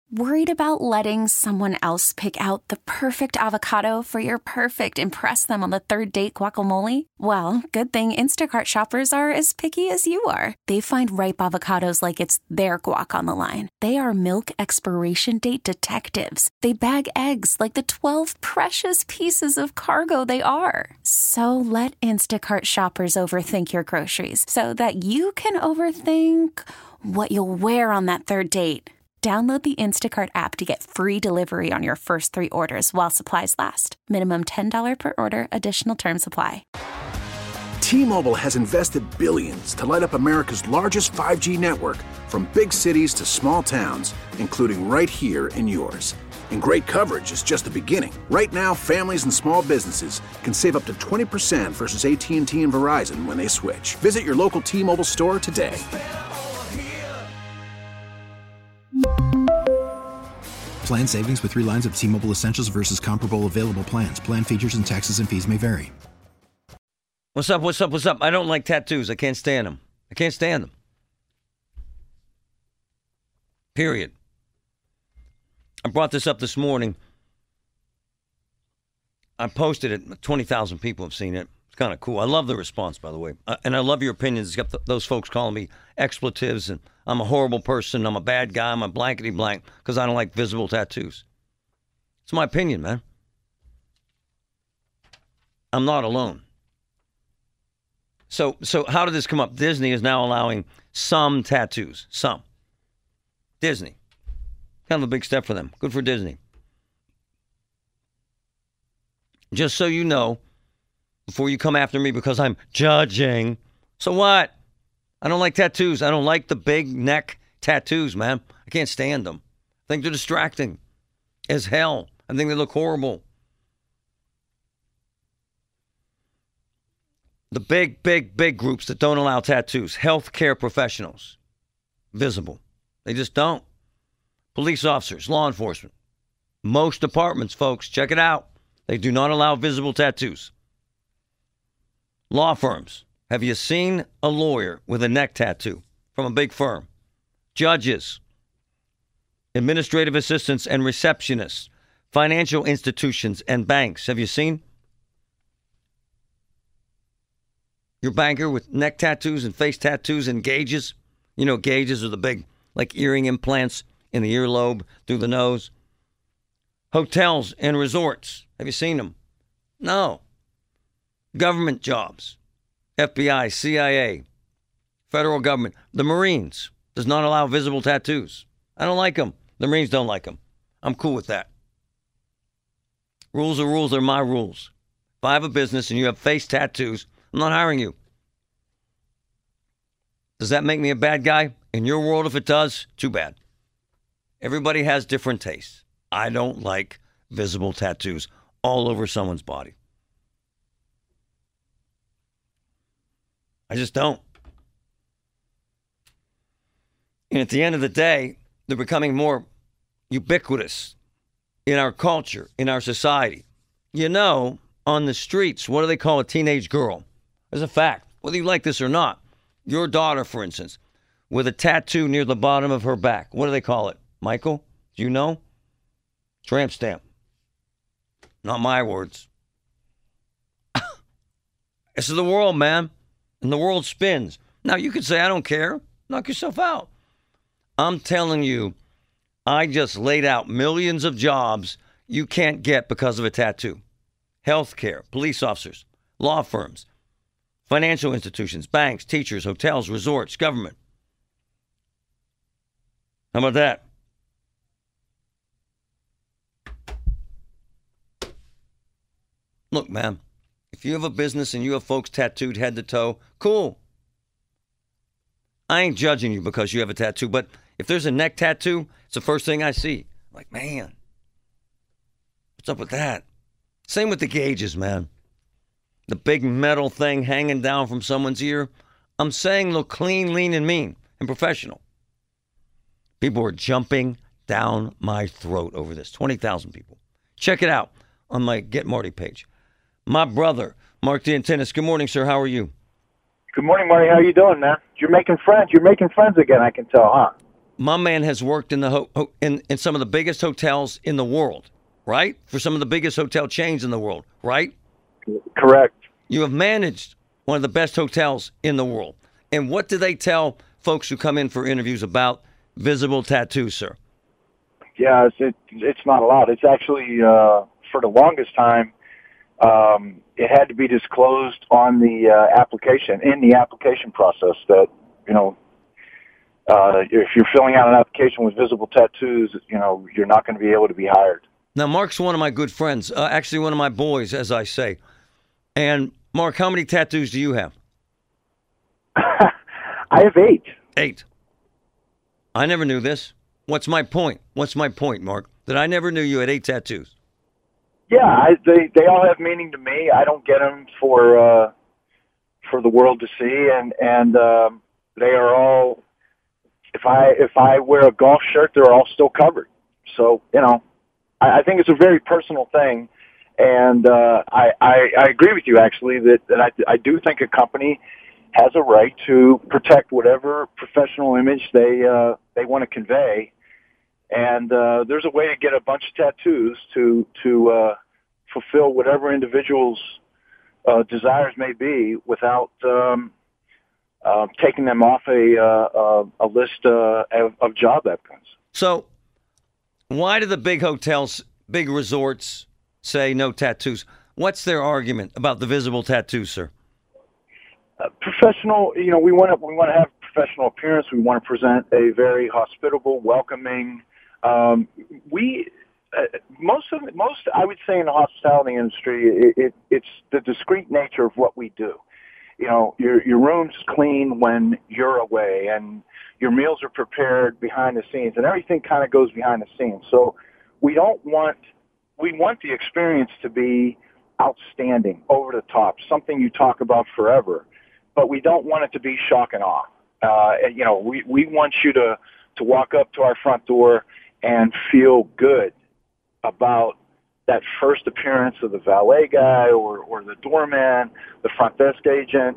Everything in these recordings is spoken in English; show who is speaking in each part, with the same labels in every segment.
Speaker 1: Worried about letting someone else pick out the perfect avocado for your perfect impress them on the third date guacamole? Well, good thing Instacart shoppers are as picky as you are. They find ripe avocados like it's their guac on the line. They are milk expiration date detectives. They bag eggs like the 12 precious pieces of cargo they are. So let Instacart shoppers overthink your groceries so that you can overthink what you'll wear on that third date. Download the Instacart app to get free delivery on your first 3 orders while supplies last. Minimum $10 per order. Additional terms apply.
Speaker 2: T-Mobile has invested billions to light up America's largest 5G network, from big cities to small towns, including right here in yours. And great coverage is just the beginning. Right now, families and small businesses can save up to 20% versus AT&T and Verizon when they switch. Visit your local T-Mobile store today.
Speaker 3: Plan savings with 3 lines of T-Mobile Essentials versus comparable available plans. Plan features and taxes and fees may vary.
Speaker 4: What's up? I don't like tattoos. I can't stand them. Period. I brought this up this morning. I posted it. 20,000 people have seen it. It's kind of cool. I love the response, by the way. And I love your opinions, except those folks calling me expletives and I'm a horrible person, I'm a bad guy, I'm a blankety blank because I don't like visible tattoos. It's my opinion, man. I'm not alone. So how did this come up? Disney is now allowing some tattoos. Some. Disney. Kind of a big step for them. Good for Disney. Just so you know, before you come after me because I'm judging, so what? I don't like tattoos. I don't like the big neck tattoos, man. I can't stand them. I think they're distracting as hell. I think they look horrible. The big groups that don't allow tattoos. Healthcare professionals. Visible. They just don't. Police officers, law enforcement. Most departments, folks, check it out. They do not allow visible tattoos. Law firms. Have you seen a lawyer with a neck tattoo from a big firm? Judges, administrative assistants and receptionists, financial institutions and banks. Have you seen your banker with neck tattoos and face tattoos and gauges? You know, gauges are the big, like, earring implants in the earlobe through the nose. Hotels and resorts. Have you seen them? No. Government jobs. FBI, CIA, federal government. The Marines does not allow visible tattoos. I don't like them. The Marines don't like them. I'm cool with that. Rules are rules. They're my rules. If I have a business and you have face tattoos, I'm not hiring you. Does that make me a bad guy? In your world, if it does, too bad. Everybody has different tastes. I don't like visible tattoos all over someone's body. I just don't. And at the end of the day, they're becoming more ubiquitous in our culture, in our society. You know, on the streets, what do they call a teenage girl? As a fact, whether you like this or not, your daughter, for instance, with a tattoo near the bottom of her back, what do they call it? Michael, do you know? Tramp stamp. Not my words. This is the world, man. And the world spins. Now, you could say, I don't care. Knock yourself out. I'm telling you, I just laid out millions of jobs you can't get because of a tattoo. Healthcare, police officers, law firms, financial institutions, banks, teachers, hotels, resorts, government. How about that? Look, man, if you have a business and you have folks tattooed head to toe, cool. I ain't judging you because you have a tattoo, but if there's a neck tattoo, it's the first thing I see. I'm like, man, what's up with that? Same with the gauges, man. The big metal thing hanging down from someone's ear. I'm saying look clean, lean, and mean and professional. People are jumping down my throat over this. 20,000 people. Check it out on my Get Marty page. My brother, Mark D'Antinis. Good morning, sir. How are you?
Speaker 5: Good morning, Marty. How you doing, man? You're making friends. You're making friends again, I can tell, huh?
Speaker 4: my man has worked in the in some of the biggest hotels in the world, right? For some of the biggest hotel chains in the world, right?
Speaker 5: Correct.
Speaker 4: You have managed one of the best hotels in the world. And what do they tell folks who come in for interviews about Visible Tattoos, sir?
Speaker 5: Yeah, it's not a lot. It's actually, for the longest time, it had to be disclosed on the in the application process that, if you're filling out an application with Visible Tattoos, you're not going to be able to be hired.
Speaker 4: Now, Mark's one of my good friends, actually one of my boys, as I say. And, Mark, how many tattoos do you have?
Speaker 5: I have 8.
Speaker 4: 8. I never knew this. What's my point? What's my point, Mark? That I never knew you had 8 tattoos.
Speaker 5: Yeah, they all have meaning to me. I don't get them for the world to see, and they are all. If I wear a golf shirt, they're all still covered. So I think it's a very personal thing, and I agree with you actually that I do think a company has a right to protect whatever professional image they want to convey. And there's a way to get a bunch of tattoos to fulfill whatever individual's desires may be without taking them off a list of job applicants.
Speaker 4: So why do the big hotels, big resorts say no tattoos? What's their argument about the visible tattoos, sir?
Speaker 5: Professional, we want to have professional appearance. We want to present a very hospitable, welcoming. Most I would say in the hospitality industry, it's the discreet nature of what we do. Your room's clean when you're away, and your meals are prepared behind the scenes, and everything kind of goes behind the scenes. So we want the experience to be outstanding, over the top, something you talk about forever. But we don't want it to be shock and awe. We want you to walk up to our front door and feel good about that first appearance of the valet guy or the doorman, the front desk agent.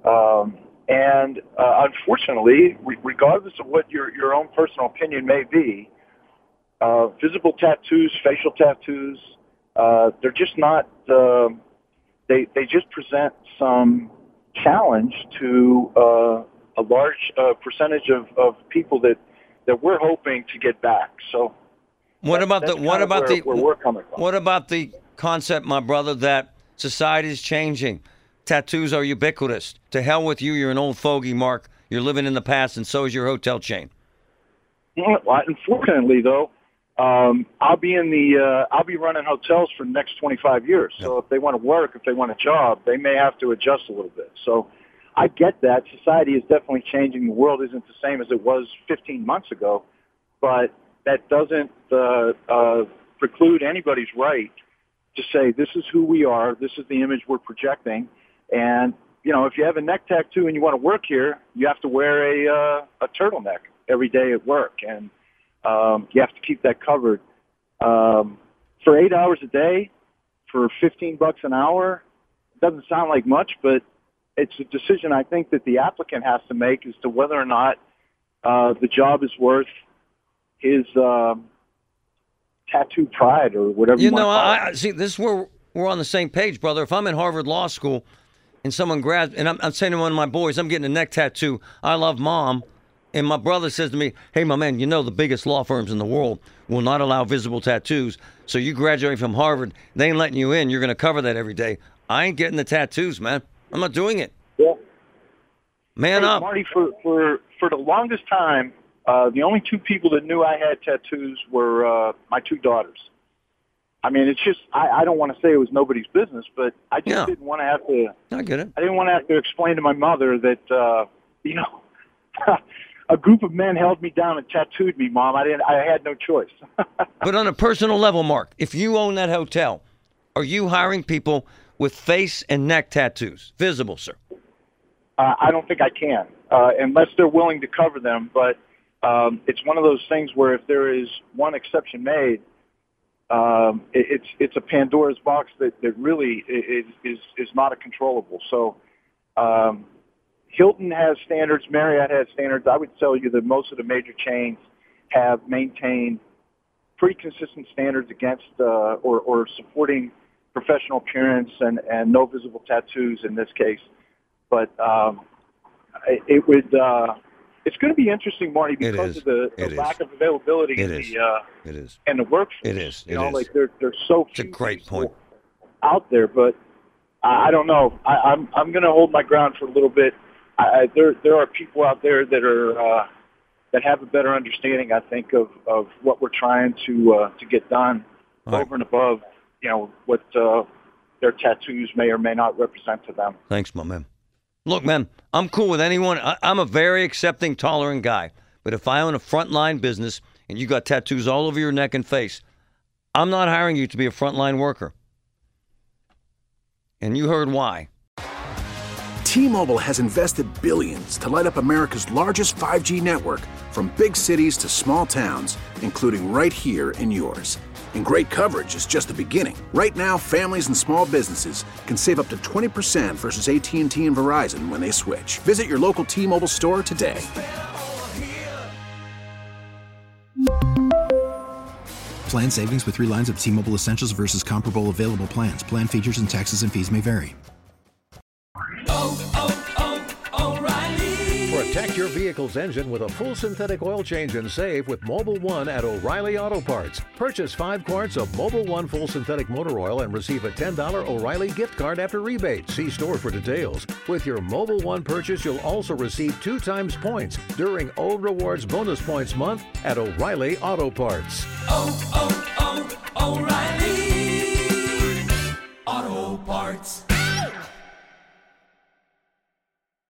Speaker 5: Unfortunately, regardless of what your own personal opinion may be, visible tattoos, facial tattoos, they're just not, they just present some challenge to a large percentage of people that we're hoping to get back. So
Speaker 4: what about
Speaker 5: where we're coming from.
Speaker 4: What about the concept, my brother, that society is changing? Tattoos are ubiquitous. To hell with you, you're an old fogey, Mark. You're living in the past, and so is your hotel chain.
Speaker 5: Well, unfortunately, though, I'll be running hotels for the next 25 years. So if they want to work, if they want a job, they may have to adjust a little bit. So I get that. Society is definitely changing. The world isn't the same as it was 15 months ago, but that doesn't preclude anybody's right to say this is who we are, this is the image we're projecting, and if you have a neck tattoo and you want to work here, you have to wear a turtleneck every day at work, and you have to keep that covered. For 8 hours a day, for $15 an hour, it doesn't sound like much, but it's a decision I think that the applicant has to make as to whether or not the job is worth his tattoo pride or whatever.
Speaker 4: I see. This is where we're on the same page, brother. If I'm in Harvard Law School and someone grabs, and I'm saying to one of my boys, I'm getting a neck tattoo. I love Mom. And my brother says to me, hey, my man, the biggest law firms in the world will not allow visible tattoos. So you graduate from Harvard, they ain't letting you in. You're going to cover that every day. I ain't getting the tattoos, man. I'm not doing it.
Speaker 5: Yeah.
Speaker 4: Man up.
Speaker 5: Marty, for the longest time, the only 2 people that knew I had tattoos were my 2 daughters. I mean, it's just, I don't want to say it was nobody's business, but I just didn't want to have to.
Speaker 4: I get it.
Speaker 5: I didn't want to have to explain to my mother that, a group of men held me down and tattooed me, Mom. I had no choice.
Speaker 4: But on a personal level, Mark, if you own that hotel, are you hiring people with face and neck tattoos? Visible, sir.
Speaker 5: I don't think I can, unless they're willing to cover them. But it's one of those things where if there is one exception made, it's a Pandora's box that really is not a controllable. So Hilton has standards, Marriott has standards. I would tell you that most of the major chains have maintained pretty consistent standards against or supporting professional appearance and no visible tattoos in this case. But it would it's going to be interesting, Marty, because of the lack of availability in the workforce.
Speaker 4: It is.
Speaker 5: Like there's so few.
Speaker 4: It's a great point
Speaker 5: out there, but I don't know. I'm going to hold my ground for a little bit. There are people out there that are that have a better understanding, I think, of what we're trying to get done over and above, what their tattoos may or may not represent to them.
Speaker 4: Thanks, my man. Look, man, I'm cool with anyone. I'm a very accepting, tolerant guy. But if I own a frontline business and you got tattoos all over your neck and face, I'm not hiring you to be a frontline worker. And you heard why.
Speaker 2: T-Mobile has invested billions to light up America's largest 5G network, from big cities to small towns, including right here in yours. And great coverage is just the beginning. Right now, families and small businesses can save up to 20% versus AT&T and Verizon when they switch. Visit your local T-Mobile store today.
Speaker 3: Plan savings with 3 lines of T-Mobile Essentials versus comparable available plans. Plan features and taxes and fees may vary.
Speaker 6: Protect your vehicle's engine with a full synthetic oil change and save with Mobil 1 at O'Reilly Auto Parts. Purchase 5 quarts of Mobil 1 full synthetic motor oil and receive a $10 O'Reilly gift card after rebate. See store for details. With your Mobil 1 purchase, you'll also receive 2 times points during O Rewards Bonus Points Month at O'Reilly Auto Parts.
Speaker 7: O'Reilly.